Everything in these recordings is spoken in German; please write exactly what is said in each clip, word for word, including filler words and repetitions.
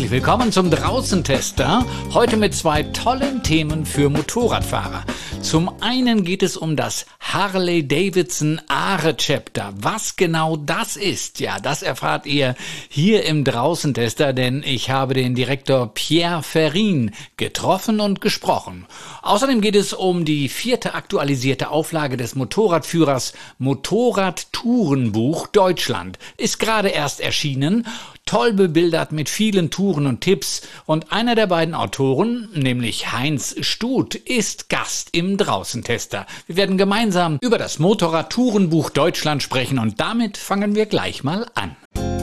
herzlich willkommen zum Draußentester. Heute mit zwei tollen Themen für Motorradfahrer. Zum einen geht es um das Harley-Davidson Aare-Chapter. Was genau das ist, ja, das erfahrt ihr hier im Draußentester, denn ich habe den Direktor Pierre Verrin getroffen und gesprochen. Außerdem geht es um die vierte aktualisierte Auflage des Motorradführers Motorrad-Tourenbuch Deutschland. Ist gerade erst erschienen. Toll bebildert mit vielen Touren und Tipps. Und einer der beiden Autoren, nämlich Heinz Stut, ist Gast im Draußentester. Wir werden gemeinsam über das Motorrad-Tourenbuch Deutschland sprechen und damit fangen wir gleich mal an.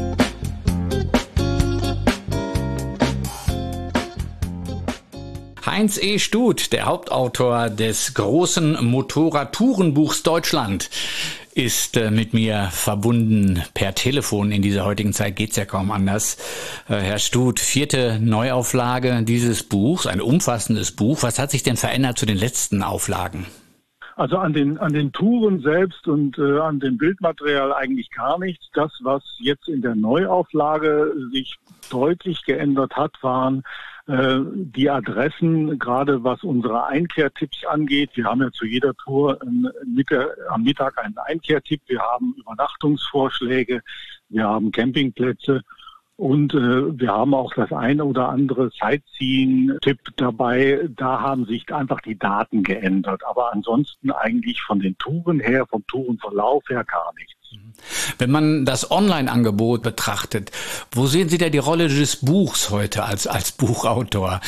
Heinz E. Stut, der Hauptautor des großen Motorrad-Tourenbuchs Deutschland, ist äh, mit mir verbunden per Telefon. In dieser heutigen Zeit geht's ja kaum anders. Äh, Herr Stut, vierte Neuauflage dieses Buchs, ein umfassendes Buch. Was hat sich denn verändert zu den letzten Auflagen? Also an den an den Touren selbst und äh, an dem Bildmaterial eigentlich gar nichts. Das, was jetzt in der Neuauflage sich deutlich geändert hat, waren äh, die Adressen, gerade was unsere Einkehrtipps angeht. Wir haben ja zu jeder Tour äh, Mitte, am Mittag einen Einkehrtipp. Wir haben Übernachtungsvorschläge, wir haben Campingplätze. Und äh, wir haben auch das eine oder andere Sightseeing-Tipp dabei. Da haben sich einfach die Daten geändert. Aber ansonsten eigentlich von den Touren her, vom Tourenverlauf her gar nichts. Wenn man das Online-Angebot betrachtet, wo sehen Sie da die Rolle des Buchs heute als, als Buchautor?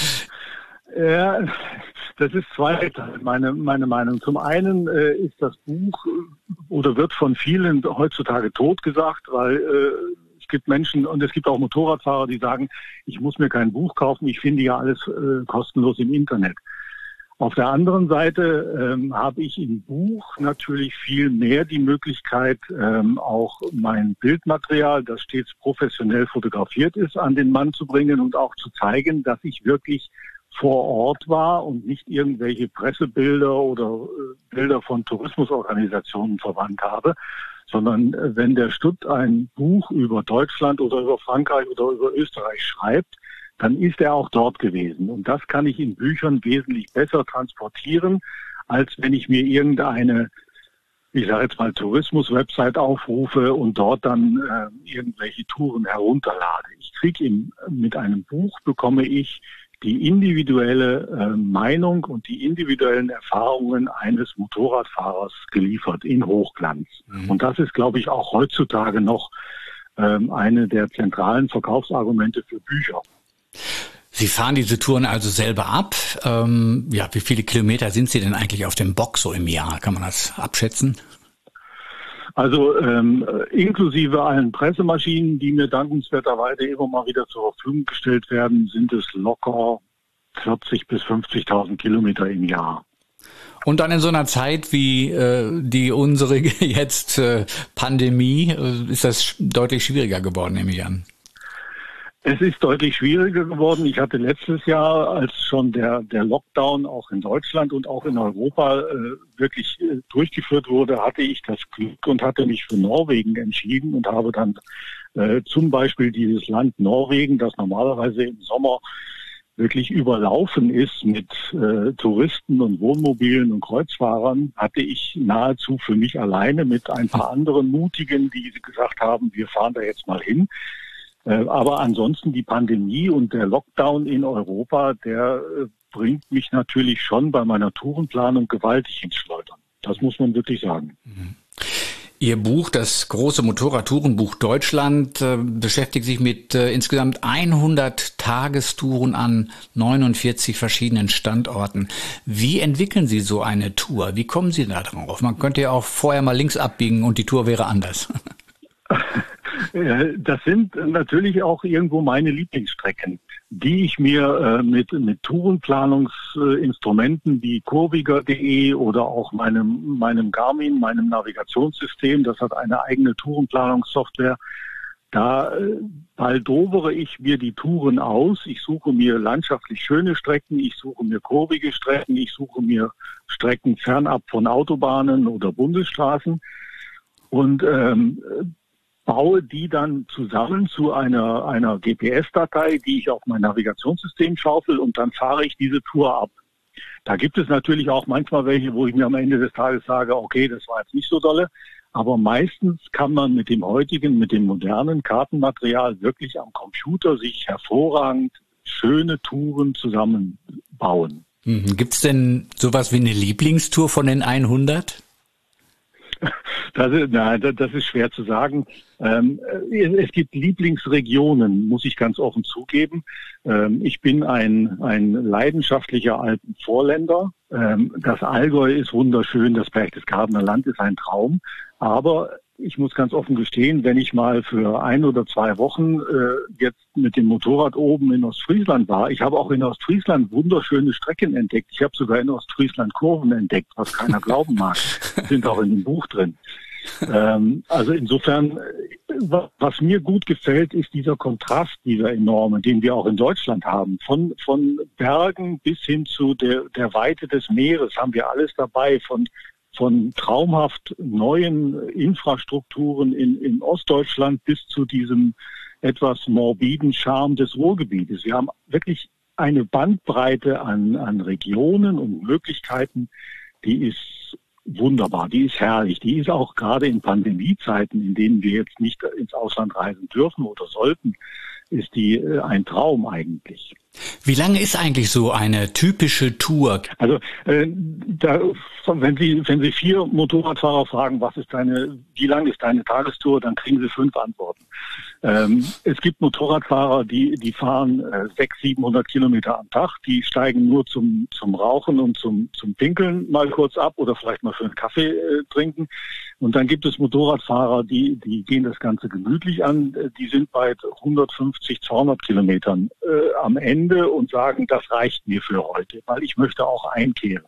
Ja, das ist zweiteilig, meine, meine Meinung. Zum einen äh, ist das Buch oder wird von vielen heutzutage totgesagt, weil äh, es gibt Menschen und es gibt auch Motorradfahrer, die sagen, ich muss mir kein Buch kaufen, ich finde ja alles äh, kostenlos im Internet. Auf der anderen Seite ähm, habe ich im Buch natürlich viel mehr die Möglichkeit, ähm, auch mein Bildmaterial, das stets professionell fotografiert ist, an den Mann zu bringen und auch zu zeigen, dass ich wirklich vor Ort war und nicht irgendwelche Pressebilder oder äh, Bilder von Tourismusorganisationen verwandt habe, sondern äh, wenn der Stut ein Buch über Deutschland oder über Frankreich oder über Österreich schreibt, dann ist er auch dort gewesen. Und das kann ich in Büchern wesentlich besser transportieren, als wenn ich mir irgendeine, ich sage jetzt mal, Tourismus-Website aufrufe und dort dann äh, irgendwelche Touren herunterlade. Ich kriege mit einem Buch, bekomme ich die individuelle äh, Meinung und die individuellen Erfahrungen eines Motorradfahrers geliefert in Hochglanz. Mhm. Und das ist, glaube ich, auch heutzutage noch ähm, eine der zentralen Verkaufsargumente für Bücher. Sie fahren diese Touren also selber ab. Ähm, ja, wie viele Kilometer sind Sie denn eigentlich auf dem Bock so im Jahr? Kann man das abschätzen? Also ähm, inklusive allen Pressemaschinen, die mir dankenswerterweise immer mal wieder zur Verfügung gestellt werden, sind es locker vierzigtausend bis fünfzigtausend Kilometer im Jahr. Und dann in so einer Zeit wie äh, die unsere jetzt äh, Pandemie, äh, ist das deutlich schwieriger geworden, nehme ich an. Es ist deutlich schwieriger geworden. Ich hatte letztes Jahr, als schon der, der Lockdown auch in Deutschland und auch in Europa äh, wirklich äh, durchgeführt wurde, hatte ich das Glück und hatte mich für Norwegen entschieden und habe dann äh, zum Beispiel dieses Land Norwegen, das normalerweise im Sommer wirklich überlaufen ist mit äh, Touristen und Wohnmobilen und Kreuzfahrern, hatte ich nahezu für mich alleine mit ein paar anderen Mutigen, die gesagt haben, wir fahren da jetzt mal hin. Aber ansonsten die Pandemie und der Lockdown in Europa, der bringt mich natürlich schon bei meiner Tourenplanung gewaltig ins Schleudern. Das muss man wirklich sagen. Ihr Buch, das große Motorrad-Tourenbuch Deutschland, äh, beschäftigt sich mit äh, insgesamt hundert Tagestouren an neunundvierzig verschiedenen Standorten. Wie entwickeln Sie so eine Tour? Wie kommen Sie da drauf? Man könnte ja auch vorher mal links abbiegen und die Tour wäre anders. Das sind natürlich auch irgendwo meine Lieblingsstrecken, die ich mir äh, mit, mit Tourenplanungsinstrumenten wie kurviger punkt de oder auch meinem, meinem Garmin, meinem Navigationssystem, das hat eine eigene Tourenplanungssoftware, da äh, baldowere ich mir die Touren aus. Ich suche mir landschaftlich schöne Strecken, ich suche mir kurvige Strecken, ich suche mir Strecken fernab von Autobahnen oder Bundesstraßen und ähm, baue die dann zusammen zu einer, einer G P S-Datei, die ich auf mein Navigationssystem schaufel und dann fahre ich diese Tour ab. Da gibt es natürlich auch manchmal welche, wo ich mir am Ende des Tages sage, okay, das war jetzt nicht so dolle. Aber meistens kann man mit dem heutigen, mit dem modernen Kartenmaterial wirklich am Computer sich hervorragend schöne Touren zusammenbauen. Mhm. Gibt es denn sowas wie eine Lieblingstour von den hundert? Das ist, nein, das ist schwer zu sagen. Ähm, es gibt Lieblingsregionen, muss ich ganz offen zugeben. Ähm, ich bin ein, ein leidenschaftlicher Alpenvorländer. Ähm, das Allgäu ist wunderschön, das Berchtesgadener Land ist ein Traum. Aber ich muss ganz offen gestehen, wenn ich mal für ein oder zwei Wochen äh, jetzt mit dem Motorrad oben in Ostfriesland war, ich habe auch in Ostfriesland wunderschöne Strecken entdeckt. Ich habe sogar in Ostfriesland Kurven entdeckt, was keiner glauben mag. Sind auch in dem Buch drin. Ähm, also insofern, was mir gut gefällt, ist dieser Kontrast, dieser enorme, den wir auch in Deutschland haben. Von, von Bergen bis hin zu der, der Weite des Meeres haben wir alles dabei, von von traumhaft neuen Infrastrukturen in, in Ostdeutschland bis zu diesem etwas morbiden Charme des Ruhrgebietes. Wir haben wirklich eine Bandbreite an, an Regionen und Möglichkeiten, die ist wunderbar, die ist herrlich. Die ist auch gerade in Pandemiezeiten, in denen wir jetzt nicht ins Ausland reisen dürfen oder sollten, ist die äh, ein Traum eigentlich. Wie lange ist eigentlich so eine typische Tour? Also äh, da, wenn Sie wenn Sie vier Motorradfahrer fragen, was ist deine, wie lang ist deine Tagestour, dann kriegen Sie fünf Antworten. Ähm, es gibt Motorradfahrer, die die fahren äh, sechshundert, siebenhundert Kilometer am Tag, die steigen nur zum zum Rauchen und zum zum Pinkeln mal kurz ab oder vielleicht mal für einen Kaffee äh, trinken. Und dann gibt es Motorradfahrer, die die gehen das Ganze gemütlich an, die sind bei hundertfünfzig, zweihundert Kilometern äh, am Ende und sagen, das reicht mir für heute, weil ich möchte auch einkehren.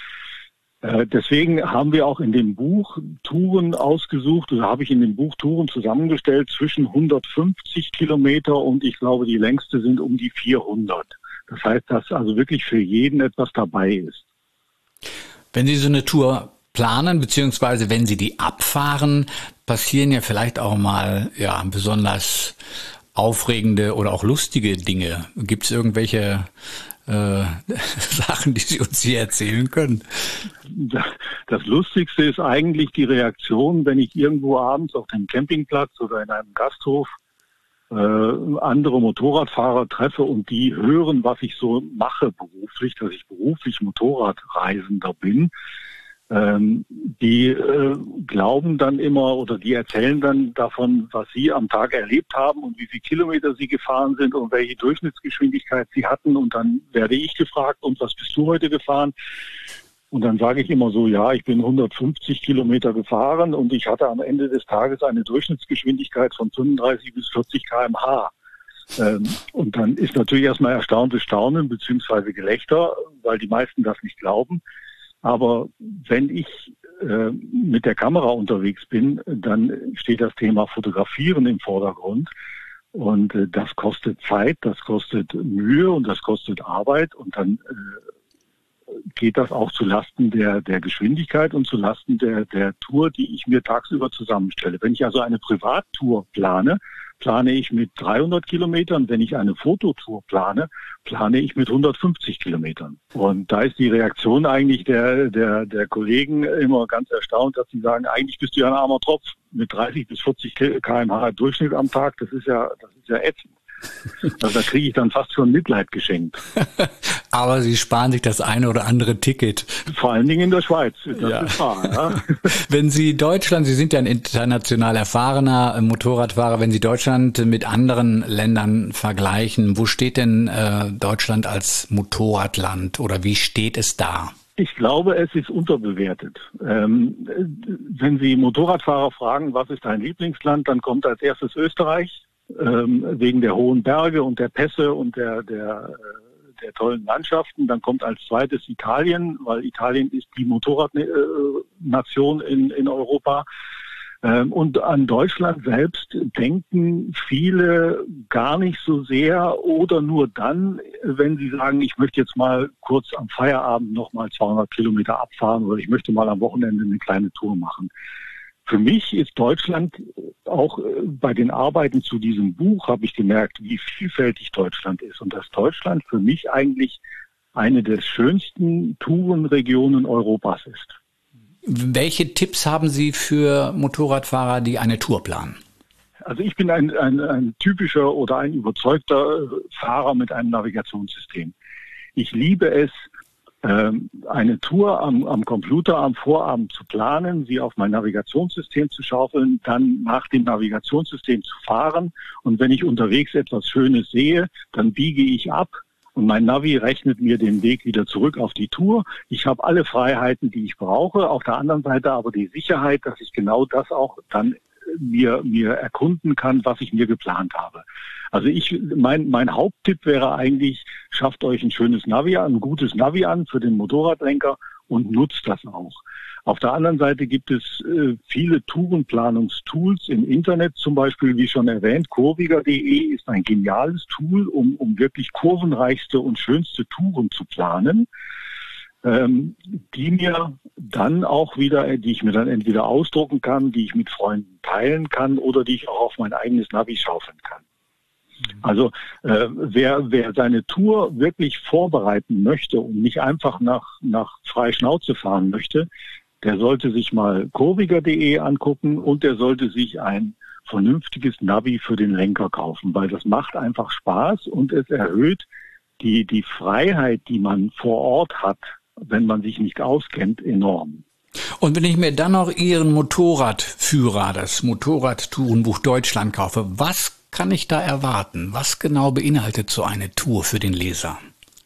Äh, deswegen haben wir auch in dem Buch Touren ausgesucht, oder habe ich in dem Buch Touren zusammengestellt zwischen hundertfünfzig Kilometer und ich glaube, die längste sind um die vierhundert. Das heißt, dass also wirklich für jeden etwas dabei ist. Wenn Sie so eine Tour planen, beziehungsweise wenn Sie die abfahren, passieren ja vielleicht auch mal ja das aufregende oder auch lustige Dinge. Gibt es irgendwelche äh, Sachen, die Sie uns hier erzählen können? Das Lustigste ist eigentlich die Reaktion, wenn ich irgendwo abends auf dem Campingplatz oder in einem Gasthof äh, andere Motorradfahrer treffe und die hören, was ich so mache beruflich, dass ich beruflich Motorradreisender bin. Ähm, die äh, glauben dann immer oder die erzählen dann davon, was sie am Tag erlebt haben und wie viele Kilometer sie gefahren sind und welche Durchschnittsgeschwindigkeit sie hatten. Und dann werde ich gefragt, und was bist du heute gefahren? Und dann sage ich immer so, ja, ich bin hundertfünfzig Kilometer gefahren und ich hatte am Ende des Tages eine Durchschnittsgeschwindigkeit von fünfunddreißig bis vierzig Kilometer pro Stunde. Ähm, und dann ist natürlich erstmal erstauntes Staunen bzw. Gelächter, weil die meisten das nicht glauben. Aber wenn ich äh, mit der Kamera unterwegs bin, dann steht das Thema Fotografieren im Vordergrund. Und äh, das kostet Zeit, das kostet Mühe und das kostet Arbeit. Und dann äh, geht das auch zu Lasten der, der Geschwindigkeit und zu Lasten der, der Tour, die ich mir tagsüber zusammenstelle. Wenn ich also eine Privattour plane, plane ich mit dreihundert Kilometern. Wenn ich eine Fototour plane, plane ich mit hundertfünfzig Kilometern. Und da ist die Reaktion eigentlich der, der, der Kollegen immer ganz erstaunt, dass sie sagen, eigentlich bist du ja ein armer Tropf mit dreißig bis vierzig Kilometer pro Stunde Durchschnitt am Tag. Das ist ja, das ist ja ätzend. Also da kriege ich dann fast schon Mitleid geschenkt. Aber Sie sparen sich das eine oder andere Ticket. Vor allen Dingen in der Schweiz. Das ja. ist wahr, ja. Wenn Sie Deutschland, Sie sind ja ein international erfahrener Motorradfahrer, wenn Sie Deutschland mit anderen Ländern vergleichen, wo steht denn äh, Deutschland als Motorradland oder wie steht es da? Ich glaube, es ist unterbewertet. Ähm, wenn Sie Motorradfahrer fragen, was ist dein Lieblingsland, dann kommt als erstes Österreich. Ähm, wegen der hohen Berge und der Pässe und der, der, der tollen Landschaften. Dann kommt als zweites Italien, weil Italien ist die Motorradnation in, in Europa. Ähm, und an Deutschland selbst denken viele gar nicht so sehr oder nur dann, wenn sie sagen, ich möchte jetzt mal kurz am Feierabend nochmal zweihundert Kilometer abfahren oder ich möchte mal am Wochenende eine kleine Tour machen. für mich ist Deutschland, auch bei den Arbeiten zu diesem Buch habe ich gemerkt, wie vielfältig Deutschland ist und dass Deutschland für mich eigentlich eine der schönsten Tourenregionen Europas ist. Welche Tipps haben Sie für Motorradfahrer, die eine Tour planen? Also ich bin ein, ein, ein typischer oder ein überzeugter Fahrer mit einem Navigationssystem. Ich liebe es, eine Tour am, am Computer am Vorabend zu planen, sie auf mein Navigationssystem zu schaufeln, dann nach dem Navigationssystem zu fahren. Und wenn ich unterwegs etwas Schönes sehe, dann biege ich ab und mein Navi rechnet mir den Weg wieder zurück auf die Tour. Ich habe alle Freiheiten, die ich brauche. Auf der anderen Seite aber die Sicherheit, dass ich genau das auch dann mir, mir erkunden kann, was ich mir geplant habe. Also ich, mein, mein Haupttipp wäre eigentlich, schafft euch ein schönes Navi an, ein gutes Navi an für den Motorradlenker und nutzt das auch. Auf der anderen Seite gibt es äh, viele Tourenplanungstools im Internet, zum Beispiel, wie schon erwähnt, kurviger punkt de ist ein geniales Tool, um, um wirklich kurvenreichste und schönste Touren zu planen, ähm, die mir dann auch wieder, die ich mir dann entweder ausdrucken kann, die ich mit Freunden teilen kann oder die ich auch auf mein eigenes Navi schaufeln kann. Also äh, wer, wer seine Tour wirklich vorbereiten möchte und nicht einfach nach, nach frei Schnauze fahren möchte, der sollte sich mal kurviger punkt de angucken und der sollte sich ein vernünftiges Navi für den Lenker kaufen, weil das macht einfach Spaß und es erhöht die, die Freiheit, die man vor Ort hat, wenn man sich nicht auskennt, enorm. Und wenn ich mir dann noch Ihren Motorradführer, das Motorradtourenbuch Deutschland kaufe, was kann ich da erwarten? Was genau beinhaltet so eine Tour für den Leser?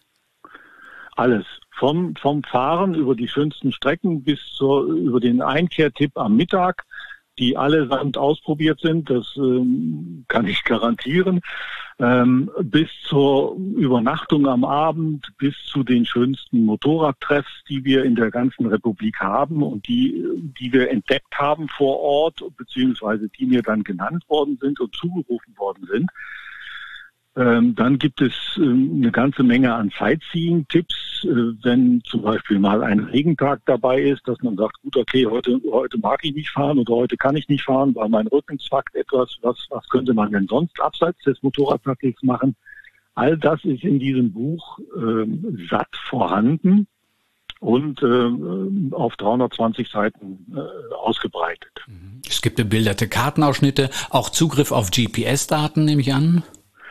Alles. Vom, vom Fahren über die schönsten Strecken bis zur, über den Einkehrtipp am Mittag, die allesamt ausprobiert sind, das ähm, kann ich garantieren, ähm, bis zur Übernachtung am Abend, bis zu den schönsten Motorradtreffs, die wir in der ganzen Republik haben und die, die wir entdeckt haben vor Ort, beziehungsweise die mir dann genannt worden sind und zugerufen worden sind. Ähm, dann gibt es äh, eine ganze Menge an Sightseeing-Tipps, äh, wenn zum Beispiel mal ein Regentag dabei ist, dass man sagt, gut, okay, heute, heute mag ich nicht fahren oder heute kann ich nicht fahren, weil mein Rücken zwackt etwas, was, was könnte man denn sonst abseits des Motorradsattels machen? All das ist in diesem Buch äh, satt vorhanden und äh, auf dreihundertzwanzig Seiten äh, ausgebreitet. Es gibt bebilderte Kartenausschnitte, auch Zugriff auf G P S-Daten, nehme ich an.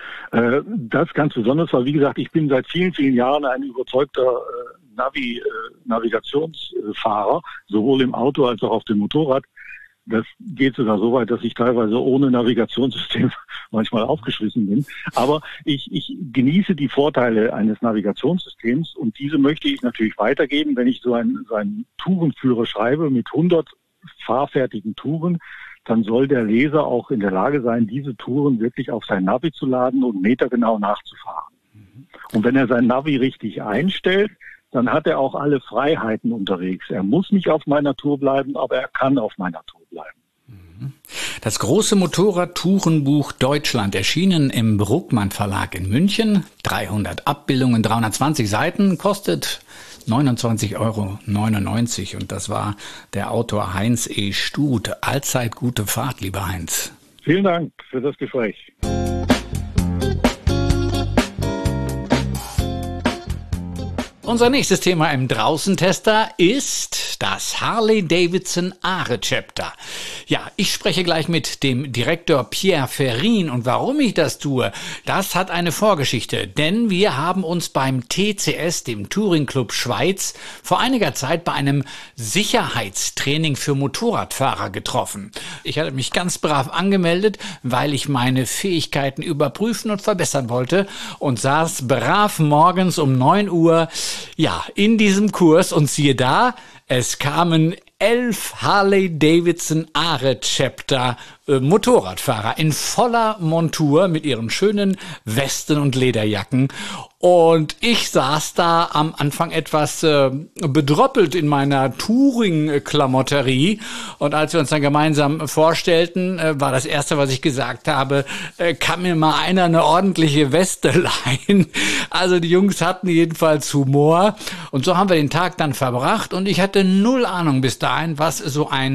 Das ganz besonders, weil wie gesagt, ich bin seit vielen, vielen Jahren ein überzeugter äh, Navi, äh, Navigationsfahrer, sowohl im Auto als auch auf dem Motorrad. Das geht sogar so weit, dass ich teilweise ohne Navigationssystem manchmal aufgeschmissen bin. Aber ich, ich genieße die Vorteile eines Navigationssystems und diese möchte ich natürlich weitergeben, wenn ich so einen, so einen Tourenführer schreibe mit hundert fahrfertigen Touren. Dann soll der Leser auch in der Lage sein, diese Touren wirklich auf sein Navi zu laden und metergenau nachzufahren. Mhm. Und wenn er sein Navi richtig einstellt, dann hat er auch alle Freiheiten unterwegs. Er muss nicht auf meiner Tour bleiben, aber er kann auf meiner Tour bleiben. Das große Motorradtourenbuch Deutschland, erschienen im Bruckmann Verlag in München, dreihundert Abbildungen, dreihundertzwanzig Seiten, kostet neunundzwanzig Euro neunundneunzig und das war der Autor Heinz E. Stut. Allzeit gute Fahrt, lieber Heinz. Vielen Dank für das Gespräch. Unser nächstes Thema im Draußentester ist das Harley-Davidson Aare-Chapter. Ja, ich spreche gleich mit dem Direktor Pierre Ferrin und warum ich das tue, das hat eine Vorgeschichte, denn wir haben uns beim T C S, dem Touring Club Schweiz, vor einiger Zeit bei einem Sicherheitstraining für Motorradfahrer getroffen. Ich hatte mich ganz brav angemeldet, weil ich meine Fähigkeiten überprüfen und verbessern wollte und saß brav morgens um neun Uhr ja, in diesem Kurs und siehe da, es kamen elf Harley-Davidson Aare-Chapter äh, Motorradfahrer in voller Montur mit ihren schönen Westen und Lederjacken. Und ich saß da am Anfang etwas äh, bedröppelt in meiner Touring-Klamotterie. Und als wir uns dann gemeinsam vorstellten, äh, war das Erste, was ich gesagt habe, äh, kann mir mal einer eine ordentliche Weste leihen. Also die Jungs hatten jedenfalls Humor. Und so haben wir den Tag dann verbracht. Und ich hatte null Ahnung bis dahin, was so ein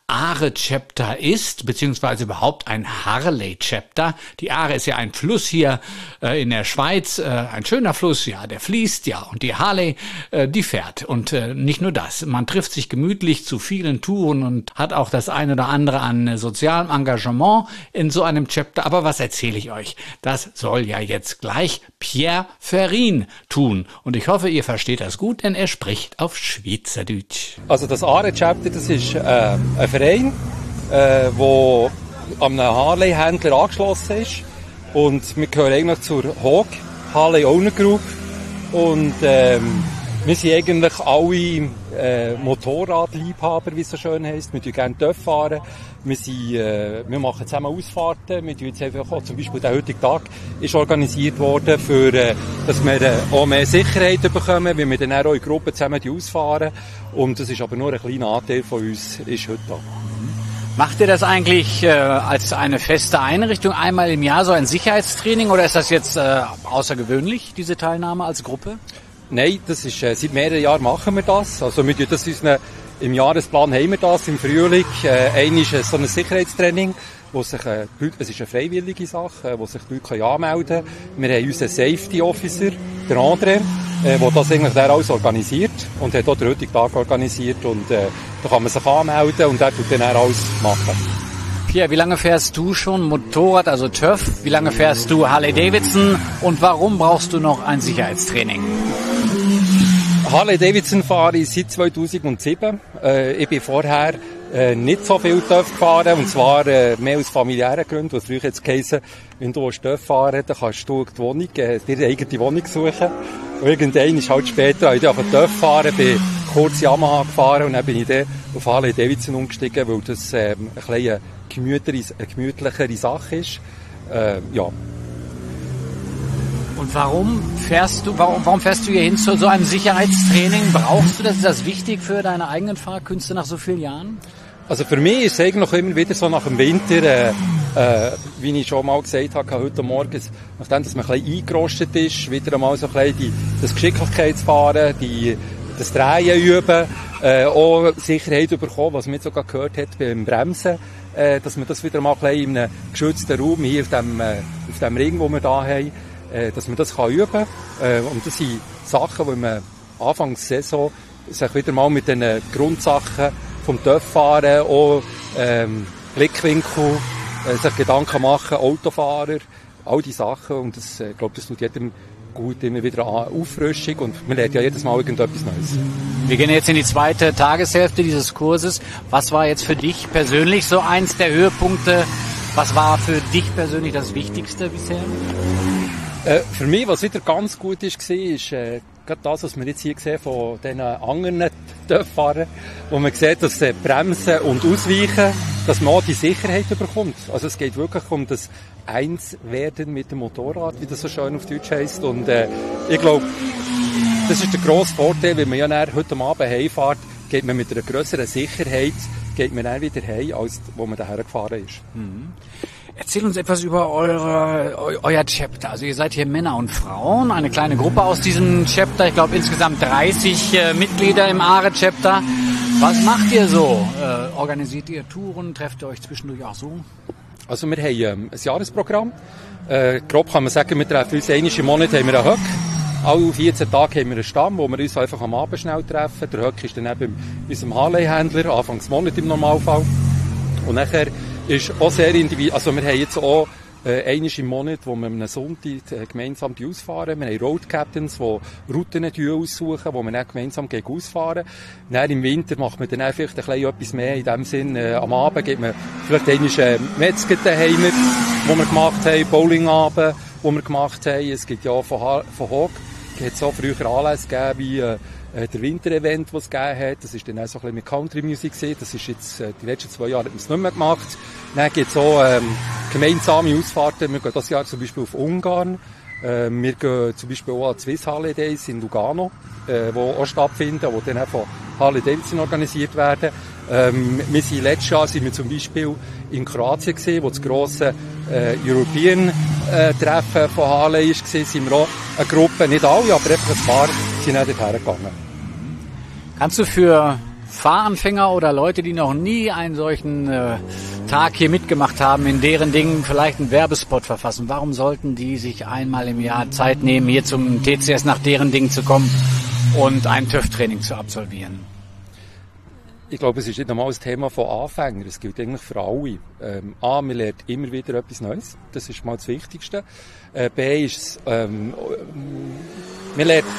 Aare-Chapter ist, beziehungsweise überhaupt ein Harley-Chapter. Die Aare ist ja ein Fluss hier äh, in der Schweiz, äh, ein schöner Fluss, ja, der fließt, ja, und die Harley, äh, die fährt. Und äh, nicht nur das, man trifft sich gemütlich zu vielen Touren und hat auch das eine oder andere an äh, sozialem Engagement in so einem Chapter. Aber was erzähle ich euch? Das soll ja jetzt gleich Pierre Ferin tun. Und ich hoffe, ihr versteht das gut, denn er spricht auf Schweizerdeutsch. Also das Aare-Chapter, das ist äh, ein Verein, der äh, an einen Harley-Händler angeschlossen ist. Und wir gehören eigentlich zur H O G, Harley Owner Group. Und ähm, wir sind eigentlich alle äh, Motorradliebhaber, wie es so schön heisst. Wir fahren gerne Töff fahren. Wir, sind, äh, wir machen zusammen Ausfahrten. Wir tun jetzt einfach auch, zum Beispiel der heutige Tag ist organisiert worden, für, äh, dass wir äh, auch mehr Sicherheit bekommen, weil wir dann auch in Gruppen zusammen ausfahren. Und das ist aber nur ein kleiner Anteil von uns, ist heute da. Macht ihr das eigentlich äh, als eine feste Einrichtung einmal im Jahr, so ein Sicherheitstraining, oder ist das jetzt äh, außergewöhnlich, diese Teilnahme als Gruppe? Nein, das ist, äh, seit mehreren Jahren machen wir das. Also wir tun das unseren, im Jahresplan haben wir das, im Frühling. Äh, ein ist äh, so ein Sicherheitstraining, wo sich, äh, es ist eine freiwillige Sache, äh, wo sich die Leute anmelden können. Wir haben unseren Safety Officer, der André, äh, der das eigentlich der alles organisiert und hat auch den heutigen Tag organisiert. Und äh, da kann man sich anmelden und der tut dann auch alles machen. Pierre, wie lange fährst du schon Motorrad, also Töff? Wie lange fährst du Harley Davidson? Und warum brauchst du noch ein Sicherheitstraining? Harley Davidson fahre ich seit zweitausendsieben. Äh, ich bin vorher äh, nicht so viel Töff gefahren, und zwar äh, mehr aus familiären Gründen, was früher jetzt geheißen, wenn du Töff fahren, dann kannst du die Wohnung, äh, dir eine eigene Wohnung suchen. Und irgendwann ist halt später, als ich auf Töff fahren, bin kurz Yamaha gefahren und dann bin ich dann auf Harley Davidson umgestiegen, weil das äh, ein bisschen eine gemütlichere Sache ist. Äh, ja. Und warum fährst du, warum, warum fährst du hier hin zu so einem Sicherheitstraining? Brauchst du das? Ist das wichtig für deine eigenen Fahrkünste nach so vielen Jahren? Also für mich ist es eigentlich immer wieder so nach dem Winter, äh, äh, wie ich schon mal gesagt habe, heute Morgen, nachdem dass man ein bisschen eingerostet ist, wieder einmal so ein bisschen die, das Geschicklichkeitsfahren, die, das Drehen üben, äh, auch Sicherheit bekommen, was man jetzt sogar gehört hat beim Bremsen, äh, dass man das wieder mal ein bisschen in einem geschützten Raum hier auf dem, äh, auf dem Ring, den wir hier haben, äh, dass man das kann üben kann. Äh, und das sind Sachen, die man Anfangs Saison sich wieder mal mit den Grundsachen vom Töfffahren, auch ähm, Blickwinkel, äh, sich Gedanken machen, Autofahrer, all die Sachen. Und das, äh, ich glaube, das tut jedem gut, immer wieder eine Auffrischung, und man lernt ja jedes Mal irgendetwas Neues. Wir gehen jetzt in die zweite Tageshälfte dieses Kurses. Was war jetzt für dich persönlich so eins der Höhepunkte? Was war für dich persönlich das Wichtigste bisher? Äh, für mich, was wieder ganz gut ist, war, ist äh, gerade das, was wir jetzt hier sehen von diesen anderen Töffahrern, wo man sieht, dass äh, Bremsen und Ausweichen, dass man auch die Sicherheit bekommt. Also es geht wirklich um das Einswerden mit dem Motorrad, wie das so schön auf Deutsch heisst. Und äh, ich glaube, das ist der grosse Vorteil, wenn man ja dann heute Abend heimfährt, geht man mit einer grösseren Sicherheit, geht man dann wieder heim, als wo man daher gefahren ist. Mhm. Erzähl uns etwas über eure, eu, euer Chapter. Also ihr seid hier Männer und Frauen, eine kleine Gruppe aus diesem Chapter. Ich glaube insgesamt dreißig äh, Mitglieder im Aare-Chapter. Was macht ihr so? Äh, organisiert ihr Touren? Trefft ihr euch zwischendurch auch so? Also wir haben ähm, ein Jahresprogramm. Äh, grob kann man sagen, wir treffen uns einmal im Monat, haben wir einen Höck. Alle vierzehn Tage haben wir einen Stamm, wo wir uns einfach am Abend schnell treffen. Der Höck ist dann eben bei unserem Harley-Händler, Anfangs Monat im Normalfall. Und nachher ist auch sehr individuell. Also wir haben jetzt auch äh, einmal im Monat, wo wir am Sonntag äh, gemeinsam ausfahren. Wir haben Road Captains, die Routen aussuchen, wo wir dann gemeinsam gegen ausfahren. Dann im Winter macht man dann auch vielleicht ein bisschen etwas mehr. In dem Sinn, äh, am Abend geht man vielleicht einmal äh, Metzger daheim, wo wir gemacht haben, Bowlingabend, wo wir gemacht haben. Es gibt ja auch von, ha- von H O G, es auch früher Anlässe gegeben, wie äh, der Winterevent, das es gegeben hat. Das war dann auch so ein bisschen mit Country Music gewesen. Das ist jetzt, äh, die letzten zwei Jahre hat man es nicht mehr gemacht. Dann gibt es auch ähm, gemeinsame Ausfahrten. Wir gehen dieses Jahr zum Beispiel auf Ungarn. Äh, wir gehen zum Beispiel auch an Swiss Harley Days in Lugano, äh, wo auch stattfinden, wo dann auch von Harley Davidson organisiert werden. Ähm, wir sind letztes Jahr sind wir zum Beispiel in Kroatien gewesen, wo das grosse äh, European äh, Treffen von Harley ist gewesen. Sind wir auch eine Gruppe, nicht alle, aber einfach ein paar, sind auch dorthin gegangen. Kannst du für Fahranfänger oder Leute, die noch nie einen solchen äh, Tag hier mitgemacht haben, in deren Dingen vielleicht einen Werbespot verfassen? Warum sollten die sich einmal im Jahr Zeit nehmen, hier zum T C S nach deren Dingen zu kommen und ein TÜV-Training zu absolvieren? Ich glaube, es ist nicht einmal ein Thema von Anfängern. Es gilt eigentlich für alle. Ähm, A, man lernt immer wieder etwas Neues. Das ist mal das Wichtigste. Äh, B ist es, ähm, man lernt,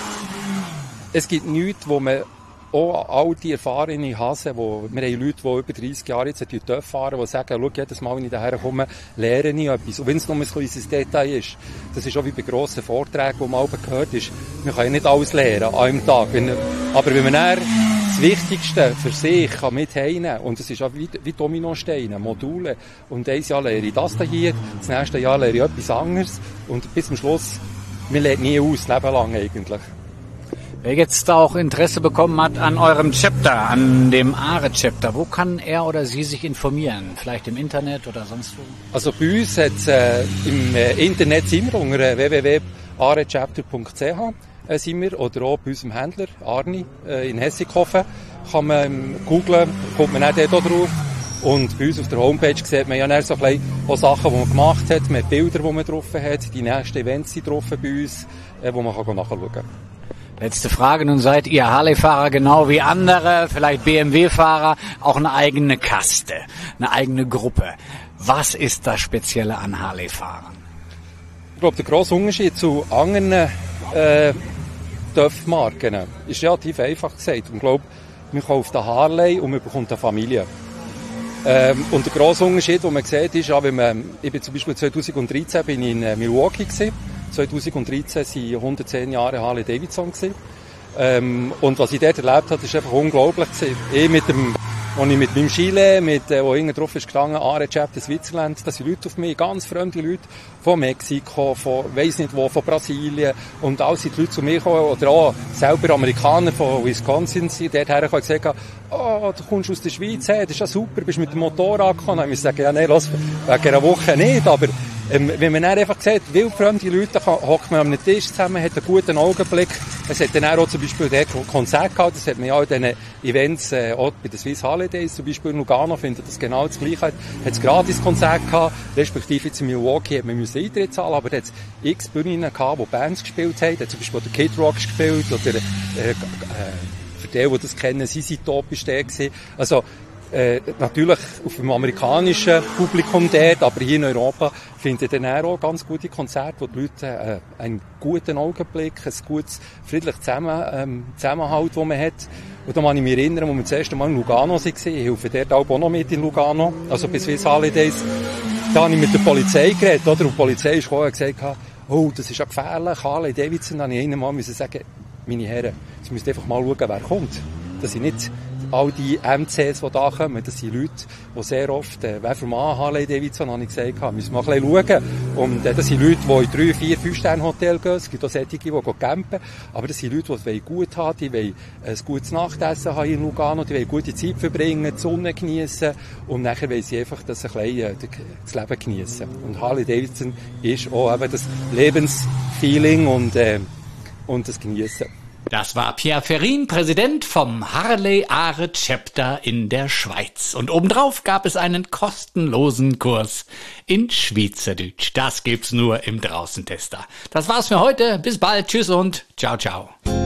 es gibt nichts, wo man auch all die erfahrenen Hasen, wo, wir haben Leute, die über dreissig Jahre jetzt TÜV fahren, die sagen, schau, jedes Mal, wenn ich daher komme, lerne ich etwas. Und wenn es nur ein kleines Detail ist, das ist auch wie bei grossen Vorträgen, wo man auch gehört ist, man kann ja nicht alles lernen an einem Tag. Wenn, aber wenn man dann das Wichtigste für sich kann mit heimnehmen, und das ist auch wie, wie Dominosteine, Module, und ein Jahr lehre ich das hier, das nächste Jahr lehre ich etwas anderes, und bis zum Schluss, man lernt nie aus, Leben lang eigentlich. Wer jetzt auch Interesse bekommen hat an eurem Chapter, an dem ARE-Chapter, wo kann er oder sie sich informieren? Vielleicht im Internet oder sonst wo? Also bei uns hat's, äh, im äh, Internet sind wir unter w w w punkt arechapter punkt c h äh, sind wir, oder auch bei unserem Händler Arni äh, in Hessighofen. Kann man ähm, googlen, kommt man auch dort auch drauf. Und bei uns auf der Homepage sieht man ja dann so ein bisschen auch Sachen, die man gemacht hat, mit Bilder, die man drauf hat. Die nächsten Events sind drauf bei uns, äh, wo man kann nachschauen kann. Letzte Frage, nun seid ihr Harley-Fahrer genau wie andere, vielleicht B M W-Fahrer, auch eine eigene Kaste, eine eigene Gruppe. Was ist das Spezielle an Harley-Fahrern? Ich glaube, der grosse Unterschied zu anderen äh, TÜV-Marken ist relativ einfach gesagt. Ich glaube, man kauft eine Harley und man bekommt eine Familie. Ähm, und der grosse Unterschied, den man sieht, ist, ja, wenn man, ich bin zum Beispiel zweitausenddreizehn bin ich in äh, Milwaukee gewesen. zweitausenddreizehn waren hundertzehn Jahre Harley Davidson gewesen. Ähm, und was ich dort erlebt habe, ist einfach unglaublich gewesen. Ich mit dem, als ich mit meinem Chile, mit, äh, wo hinten drauf ist gestanden, ARE-Chapter Switzerland, das sind Leute auf mich, ganz fremde Leute, von Mexiko, von, weiss nicht wo, von Brasilien, und all sind die Leute zu mir gekommen, oder auch selber Amerikaner von Wisconsin sind dort hergekommen und gesagt haben, oh, du kommst aus der Schweiz, hey, das ist ja super, bist mit dem Motorrad gekommen. Und ich sage, ja, nein, lass, wegen einer Woche nicht, aber Ähm, wenn man dann einfach sieht, wildfremde Leute, hockt man am Tisch zusammen, hat einen guten Augenblick. Es hat dann auch zum Beispiel dort Konzert gehabt, das hat man ja auch in diesen Events, äh, auch bei den Swiss Harley Days, zum Beispiel in Lugano, findet das genau das Gleiche. Hat es gratis Konzert gehabt, respektive jetzt in Milwaukee hat man müssen Eintritt zahlen, aber da hat es x Bühnen gehabt, wo Bands gespielt haben, da hat zum Beispiel der Kid Rock gespielt, oder, äh, äh, für die, die das kennen, Z Z Top ist der gewesen. Also, Äh, natürlich auf dem amerikanischen Publikum dort, aber hier in Europa findet dann auch ganz gute Konzerte, wo die Leute äh, einen guten Augenblick, ein gutes, friedliches Zusammen, ähm, Zusammenhalt, den man hat. Und da kann ich mich erinnern, als wir das erste Mal in Lugano waren, ich helfe dort auch noch mit in Lugano, also bei Swiss Harley Days, da habe ich mit der Polizei geredet, oder? Und die Polizei ist gekommen und gesagt, oh, das ist ja gefährlich, Harley Davidson, da musste ich ihnen mal sagen, meine Herren, jetzt müsst ihr einfach mal schauen, wer kommt. Das sind nicht all die M Cs, die da kommen, das sind Leute, die sehr oft, äh, wer für Mann Harley Davidson, habe ich gesagt, haben, müssen wir mal ein bisschen schauen. Und äh, das sind Leute, die in drei, vier, fünf Sterne Hotel gehen. Es gibt auch solche, die gehen campen. Aber das sind Leute, die es gut haben, die wollen ein gutes Nachtessen haben in Lugano, die wollen gute Zeit verbringen, die Sonne genießen. Und nachher wollen sie einfach das, ein bisschen, äh, das Leben genießen. Und Harley Davidson ist auch eben das Lebensfeeling und, äh, und das Genießen. Das war Pierre Ferin, Präsident vom Harley ARE Chapter in der Schweiz. Und obendrauf gab es einen kostenlosen Kurs in Schweizerdeutsch. Das gibt's nur im Draußentester. Das war's für heute. Bis bald. Tschüss und ciao, ciao.